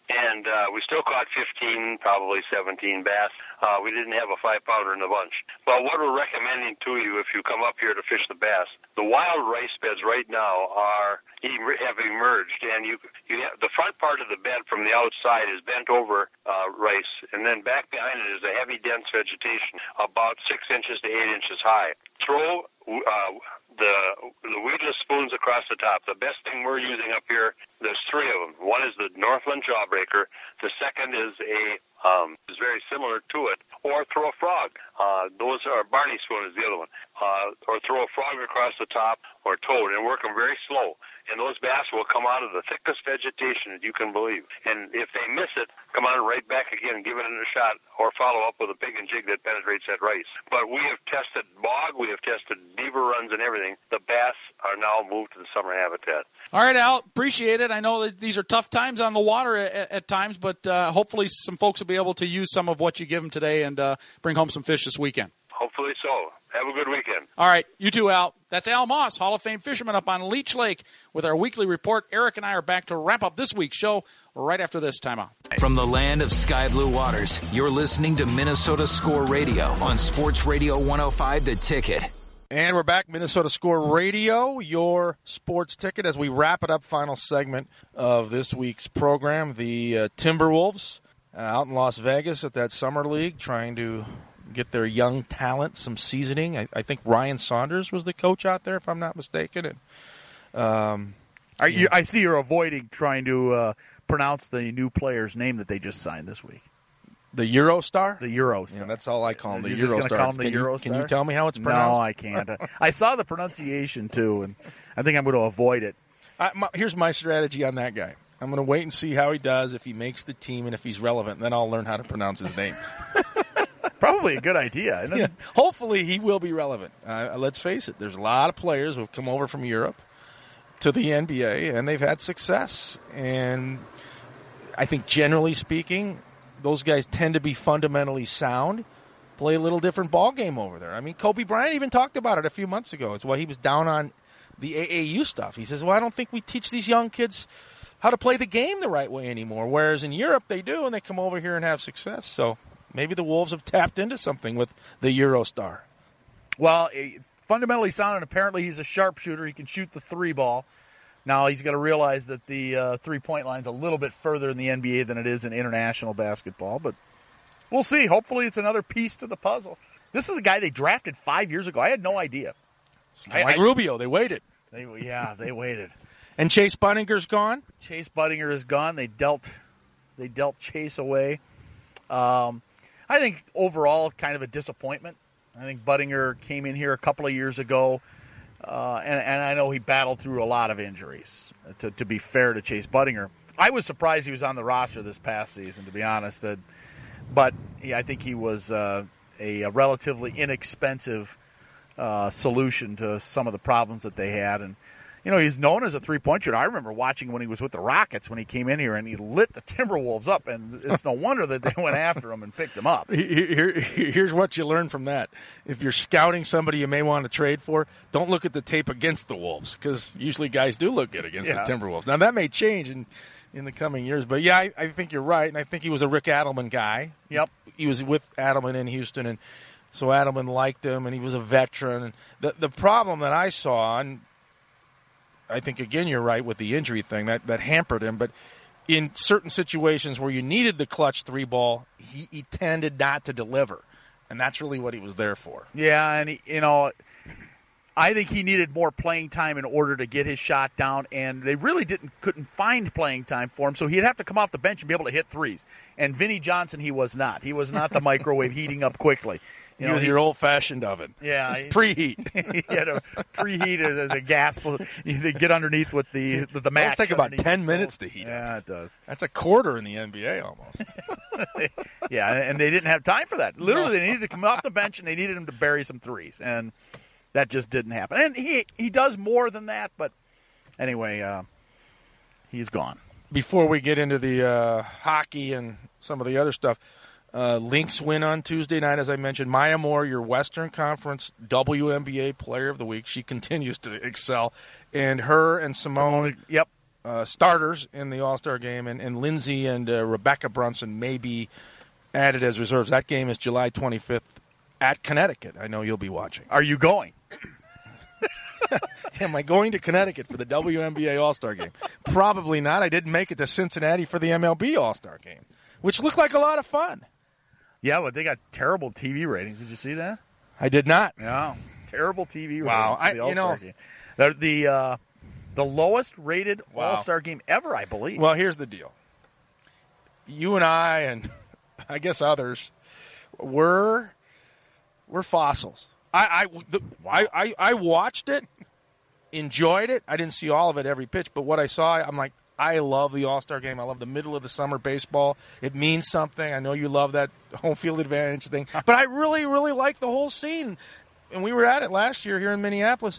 and uh, we still caught fifteen, probably seventeen bass. Uh, we didn't have a five-pounder in the bunch. But what we're recommending to you if you come up here to fish the bass, the wild rice beds right now are have emerged, and you you have, the front part of the bed from the outside is bent over uh, rice, and then back behind it is a heavy, dense vegetation, about six inches to eight inches high. Throw uh, the the weedless spoons across the top. The best thing we're using up here, there's three of them. One is the Northland Jawbreaker. The second is a um, is very similar to it. Or throw a frog. Uh, those are Barney spoon is the other one. Uh, or throw a frog across the top, or toad, and work them very slow. And those bass will come out of the thickest vegetation that you can believe. And if they miss it, come on right back again and give it a shot, or follow up with a pig and jig that penetrates that rice. But we have tested bog, we have tested beaver runs and everything. The bass are now moved to the summer habitat. All right, Al, appreciate it. I know that these are tough times on the water at, at times, but uh, hopefully some folks will be able to use some of what you give them today and uh, bring home some fish this weekend. Hopefully so. Have a good weekend. All right, you too, Al. That's Al Moss, Hall of Fame fisherman up on Leech Lake with our weekly report. Eric and I are back to wrap up this week's show right after this timeout. From the land of sky blue waters, you're listening to Minnesota Score Radio on Sports Radio one oh five The Ticket. And we're back, Minnesota Score Radio, your sports ticket, as we wrap it up, final segment of this week's program. The uh, Timberwolves uh, out in Las Vegas at that summer league trying to get their young talent some seasoning. I, I think Ryan Saunders was the coach out there, if I'm not mistaken. And, um, Are you, I see you're avoiding trying to uh, pronounce the new player's name that they just signed this week. The Eurostar? The Eurostar. Yeah, that's all I call him, the You're just Eurostar. call him the can, Eurostar? You, can you tell me how it's pronounced? No, I can't. I saw the pronunciation, too, and I think I'm going to avoid it. I, my, here's my strategy on that guy. I'm going to wait and see how he does, if he makes the team, and if he's relevant. Then I'll learn how to pronounce his name. Probably a good idea. Yeah, hopefully he will be relevant. Uh, let's face it, there's a lot of players who have come over from Europe to the N B A, and they've had success. And I think generally speaking, those guys tend to be fundamentally sound, play a little different ball game over there. I mean, Kobe Bryant even talked about it a few months ago. It's why he was down on the A A U stuff. He says, well, I don't think we teach these young kids how to play the game the right way anymore, whereas in Europe they do, and they come over here and have success. So maybe the Wolves have tapped into something with the Eurostar. Well, fundamentally sound, and apparently he's a sharpshooter. He can shoot the three ball. Now he's got to realize that the uh, three-point line's a little bit further in the N B A than it is in international basketball, but we'll see. Hopefully it's another piece to the puzzle. This is a guy they drafted five years ago. I had no idea. I, like I, Rubio, they waited. They, yeah, they waited. And Chase Buddinger's gone? Chase Budinger is gone. They dealt, they dealt Chase away. Um, I think overall kind of a disappointment. I think Budinger came in here a couple of years ago. Uh, and, and I know he battled through a lot of injuries, to, to be fair to Chase Budinger. I was surprised he was on the roster this past season, to be honest. Uh, but he, I think he was uh, a, a relatively inexpensive uh, solution to some of the problems that they had. And, you know, he's known as a three-point shooter. I remember watching when he was with the Rockets when he came in here, and he lit the Timberwolves up, and it's no wonder that they went after him and picked him up. Here, here's what you learn from that. If you're scouting somebody you may want to trade for, don't look at the tape against the Wolves, because usually guys do look good against yeah. the Timberwolves. Now, that may change in, in the coming years, but, yeah, I, I think you're right, and I think he was a Rick Adelman guy. Yep. He was with Adelman in Houston, and so Adelman liked him, and he was a veteran. And the, the problem that I saw, and I think, again, you're right with the injury thing. That, that hampered him. But in certain situations where you needed the clutch three ball, he, he tended not to deliver. And that's really what he was there for. Yeah, and, he, you know, I think he needed more playing time in order to get his shot down. And they really didn't couldn't find playing time for him. So he'd have to come off the bench and be able to hit threes. And Vinnie Johnson, he was not. He was not the microwave heating up quickly. You know, your old-fashioned oven. Yeah. Preheat. He had to preheat it as a gas. You get underneath with the the, the match. It takes about ten minutes to heat Yeah, up. it does. That's a quarter in the N B A almost. Yeah, and they didn't have time for that. Literally, they needed to come off the bench, and they needed him to bury some threes. And that just didn't happen. And he, he does more than that, but anyway, uh, he's gone. Before we get into the uh, hockey and some of the other stuff, Uh, Lynx win on Tuesday night, as I mentioned. Maya Moore, your Western Conference W N B A Player of the Week. She continues to excel. And her and Simone, Simone yep. uh, starters in the All-Star game, and, and Lindsay and uh, Rebecca Brunson may be added as reserves. That game is July twenty-fifth at Connecticut. I know you'll be watching. Are you going? Am I going to Connecticut for the W N B A All-Star game? Probably not. I didn't make it to Cincinnati for the M L B All-Star game, which looked like a lot of fun. Yeah, but they got terrible T V ratings. Did you see that? I did not. Yeah, terrible T V ratings. Wow, for I, the All-Star you know, game. The the, uh, the lowest rated wow. All-Star game ever, I believe. Well, here's the deal. You and I, and I guess others, we're we're fossils. I I, the, wow. I I I watched it, enjoyed it. I didn't see all of it every pitch, but what I saw, I'm like, I love the All-Star game. I love the middle of the summer baseball. It means something. I know you love that home field advantage thing, but I really, really like the whole scene. And we were at it last year here in Minneapolis.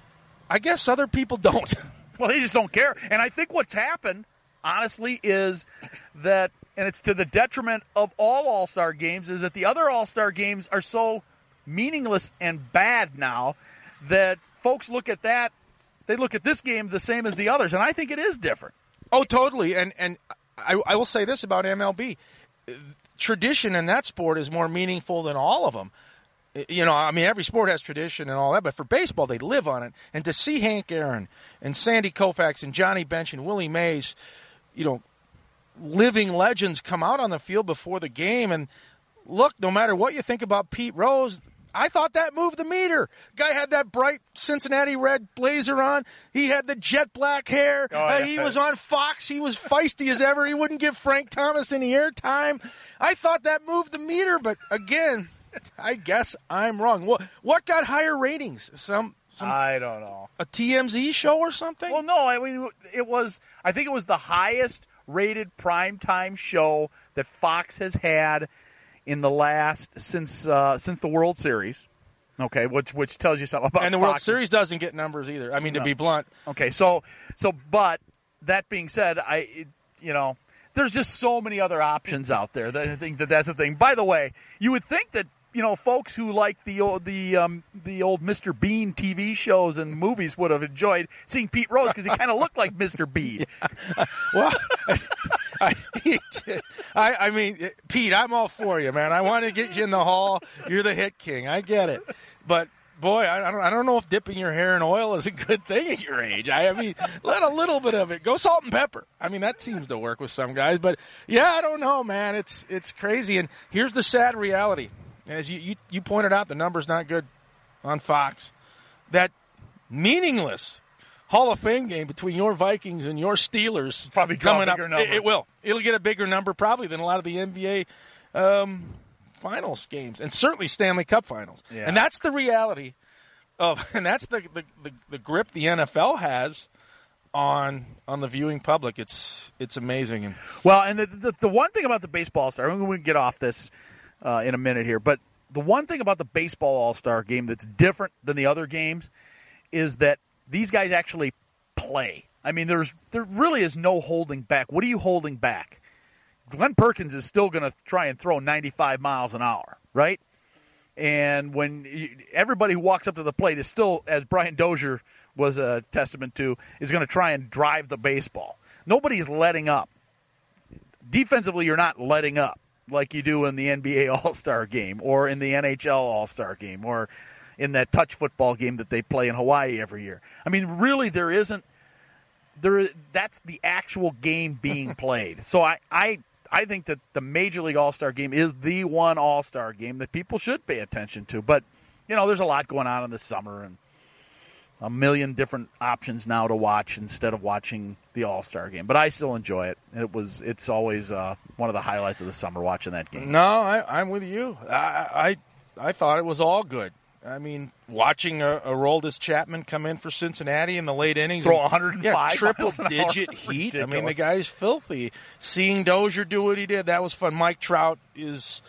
I guess other people don't. Well, they just don't care. And I think what's happened, honestly, is that, and it's to the detriment of all All-Star games, is that the other All-Star games are so meaningless and bad now that folks look at that, they look at this game the same as the others, and I think it is different. Oh, totally. And and I, I will say this about M L B. Tradition in that sport is more meaningful than all of them. You know, I mean, every sport has tradition and all that, but for baseball, they live on it. And to see Hank Aaron and Sandy Koufax and Johnny Bench and Willie Mays, you know, living legends come out on the field before the game. And look, no matter what you think about Pete Rose, I thought that moved the meter. Guy had that bright Cincinnati red blazer on. He had the jet black hair. Oh, yeah. uh, he was on Fox. He was feisty as ever. He wouldn't give Frank Thomas any airtime. I thought that moved the meter, but again, I guess I'm wrong. What what got higher ratings? Some, some I don't know. A T M Z show or something? Well, no. I mean, it was. I think it was the highest rated primetime show that Fox has had in the last since uh, since the World Series. Okay, which which tells you something about. And the Fox. World Series doesn't get numbers either. I mean, to No. be blunt. Okay, so so but that being said, I it, you know there's just so many other options out there that I think that that's the thing. By the way, you would think that you know folks who like the old, the um, the old Mister Bean T V shows and movies would have enjoyed seeing Pete Rose because he kind of looked like Mister Bean. Yeah. Well. I, I, I mean, Pete, I'm all for you, man. I want to get you in the hall. You're the hit king. I get it. But, boy, I, I, don't, I don't know if dipping your hair in oil is a good thing at your age. I, I mean, let a little bit of it. Go salt and pepper. I mean, that seems to work with some guys. But, yeah, I don't know, man. It's it's crazy. And here's the sad reality. As you, you, you pointed out, the number's not good on Fox. That meaningless Hall of Fame game between your Vikings and your Steelers probably draw coming a bigger up. number. It, it will. It'll get a bigger number probably than a lot of the N B A um, finals games, and certainly Stanley Cup finals. Yeah. And that's the reality of, and that's the, the, the, the grip the N F L has on on the viewing public. It's it's amazing. And well, and the the, the one thing about the baseball All-Star, I'm going to get off this uh, in a minute here, but the one thing about the baseball All-Star game that's different than the other games is that these guys actually play. I mean, there's there really is no holding back. What are you holding back? Glenn Perkins is still going to try and throw ninety-five miles an hour, right? And when you, everybody who walks up to the plate is still, as Brian Dozier was a testament to, is going to try and drive the baseball. Nobody's letting up. Defensively, you're not letting up like you do in the N B A All-Star game or in the N H L All-Star game or in that touch football game that they play in Hawaii every year. I mean, really, there isn't there. That's the actual game being played. So I, I, I think that the Major League All-Star game is the one All-Star game that people should pay attention to. But you know, there's a lot going on in the summer and a million different options now to watch instead of watching the All-Star game. But I still enjoy it. It was. It's always uh, one of the highlights of the summer watching that game. No, I, I'm with you. I, I I thought it was all good. I mean, watching a, a Aroldis Chapman come in for Cincinnati in the late innings. Throw and, one hundred five yeah, triple-digit Ridiculous. heat. I mean, the guy's filthy. Seeing Dozier do what he did, that was fun. Mike Trout is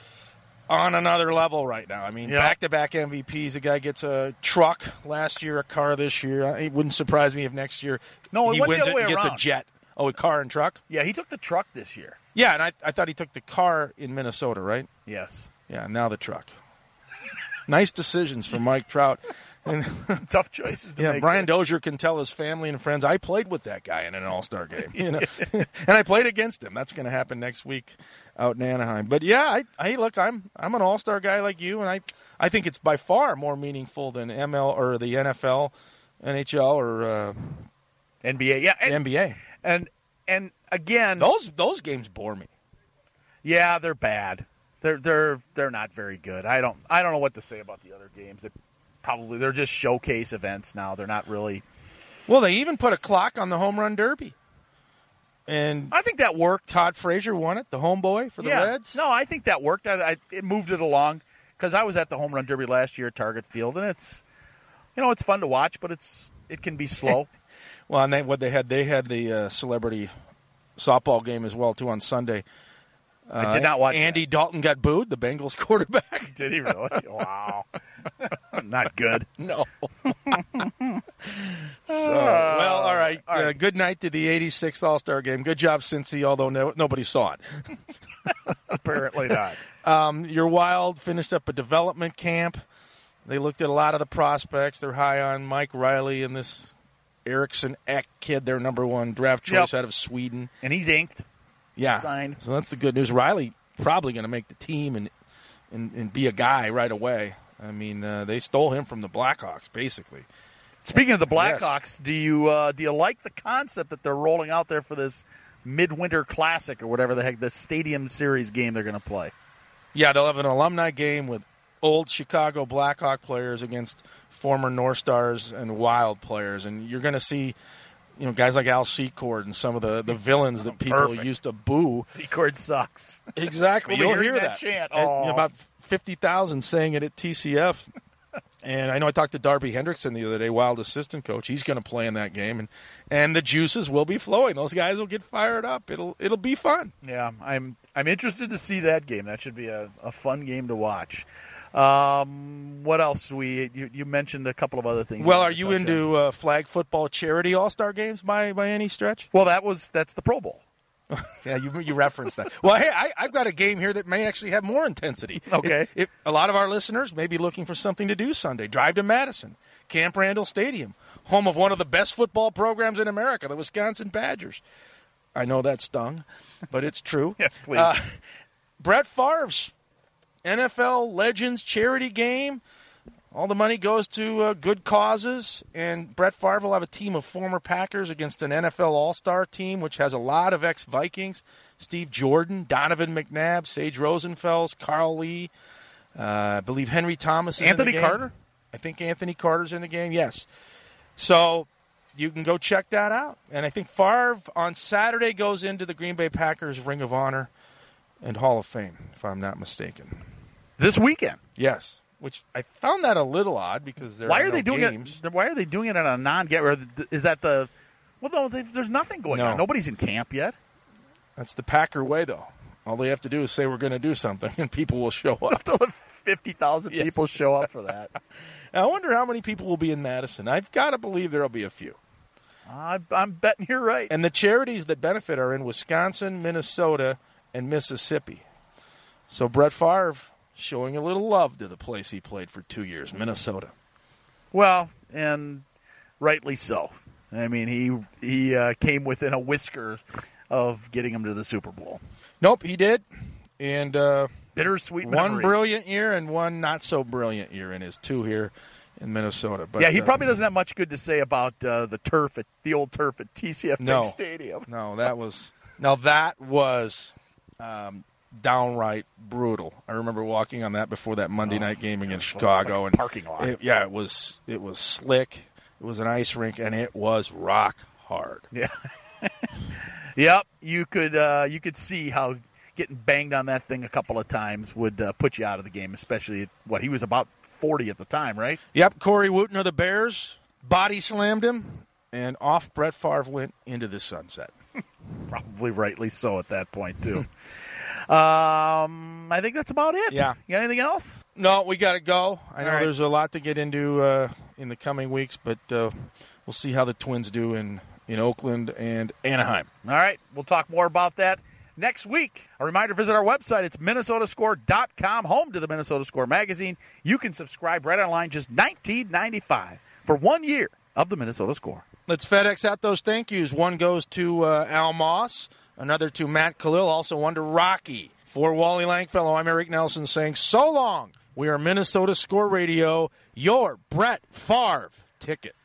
on another level right now. I mean, yeah. back-to-back M V Ps. The guy gets a truck last year, a car this year. It wouldn't surprise me if next year no, he went wins the other it and way gets around. a jet. Oh, a car and truck? Yeah, he took the truck this year. Yeah, and I, I thought he took the car in Minnesota, right? Yes. Yeah, now the truck. Nice decisions for Mike Trout. And, tough choices to yeah, make. Brian Dozier can tell his family and friends, I played with that guy in an All-Star game. You know? And I played against him. That's going to happen next week out in Anaheim. But, yeah, I, I look, I'm I'm an All-Star guy like you, and I, I think it's by far more meaningful than M L or the N F L, N H L, or uh, N B A. Yeah, and, N B A. And, and again, Those those games bore me. yeah, they're bad. They're they're they're not very good. I don't I don't know what to say about the other games. They probably they're just showcase events now. They're not really. Well, they even put a clock on the home run derby, and I think that worked. Todd Frazier won it, the homeboy for the yeah. Reds. No, I think that worked. I, I it moved it along because I was at the home run derby last year at Target Field, and it's you know it's fun to watch, but it's it can be slow. Well, and they, what they had, they had the uh, celebrity softball game as well too on Sunday. I did not watch Andy that. Dalton got booed, the Bengals quarterback. Did he really? Wow. Not good. No. so, well, all right. all right. Uh, good night to the eighty-sixth All-Star Game. Good job, Cincy, although no, nobody saw it. Apparently not. Um, your Wild finished up a development camp. They looked at a lot of the prospects. They're high on Mike Riley and this Eriksson Ek kid, their number one draft choice Yep. out of Sweden. And he's inked. Yeah. Signed. So that's the good news. Riley probably going to make the team and, and and be a guy right away. I mean, uh, they stole him from the Blackhawks, basically. Speaking of the Yes. Blackhawks, do you uh, do you like the concept that they're rolling out there for this midwinter classic or whatever the heck, the Stadium Series game they're going to play? Yeah, they'll have an alumni game with old Chicago Blackhawk players against former North Stars and Wild players, and you're going to see, you know, guys like Al Secord and some of the, the villains that people Perfect. used to boo. Secord sucks. Exactly. We'll be You'll hearing hear that that. chant. And, you know, Oh. about fifty thousand saying it at T C F. And I know I talked to Darby Hendrickson the other day, Wild assistant coach. He's going to play in that game, and and the juices will be flowing. Those guys will get fired up. It'll it'll be fun. Yeah, I'm I'm interested to see that game. That should be a, a fun game to watch. Um, what else do we? You, you mentioned a couple of other things. Well, I are wanted to you touch into on. uh, flag football charity All Star games by by any stretch? Well, that was that's the Pro Bowl. Yeah, you you referenced that. Well, hey, I, I've got a game here that may actually have more intensity. Okay. If, if a lot of our listeners may be looking for something to do Sunday, drive to Madison, Camp Randall Stadium, home of one of the best football programs in America, the Wisconsin Badgers. I know that stung, but it's true. Yes, please. Uh, Brett Favre's N F L Legends charity game. All the money goes to uh, good causes, and Brett Favre will have a team of former Packers against an N F L All-Star team, which has a lot of ex-Vikings. Steve Jordan, Donovan McNabb, Sage Rosenfels, Carl Lee. Uh, I believe Henry Thomas is Anthony in the game. Carter? I think Anthony Carter's in the game, yes. So you can go check that out. And I think Favre on Saturday goes into the Green Bay Packers Ring of Honor and Hall of Fame, if I'm not mistaken. This weekend. Yes. Which I found that a little odd because there Why are, are no they doing games. it? Why are they doing it on a non-game? Or is that the? Well, no, they've- there's nothing going No. on. Nobody's in camp yet. That's the Packer way, though. All they have to do is say we're going to do something, and people will show up. Fifty thousand Yes. people show up for that. I wonder how many people will be in Madison. I've got to believe there'll be a few. I, I'm betting you're right. And the charities that benefit are in Wisconsin, Minnesota, and Mississippi. So Brett Favre showing a little love to the place he played for two years, Minnesota. Well, and rightly so. I mean, he he uh, came within a whisker of getting him to the Super Bowl. Nope, he did. And uh, Bittersweet one memory. brilliant year and one not so brilliant year in his two here in Minnesota. But yeah, he uh, probably doesn't have much good to say about uh, the turf at the old turf at T C F No. Bank Stadium. No, that was now that was um, downright brutal. I remember walking on that before that Monday night game against Chicago, like and parking lot. It, yeah, it was it was slick. It was an ice rink, and it was rock hard. Yeah. Yep, you could uh, you could see how getting banged on that thing a couple of times would uh, put you out of the game, especially at, what he was about forty at the time, right? Yep, Corey Wooten of the Bears body slammed him, and off Brett Favre went into the sunset. Probably rightly so at that point too. um, I think that's about it. Yeah. You got anything else? No, we got to go. I know All right. there's a lot to get into uh, in the coming weeks, but uh, we'll see how the Twins do in, in Oakland and Anaheim. All right, we'll talk more about that next week. A reminder, visit our website. It's minnesota score dot com, home to the Minnesota Score magazine. You can subscribe right online, just nineteen ninety-five dollars for one year of the Minnesota Score. Let's FedEx out those thank yous. One goes to uh, Al Moss, another to Matt Khalil, also one to Rocky. For Wally Langfellow, I'm Eric Nelson saying so long. We are Minnesota Score Radio, your Brett Favre ticket.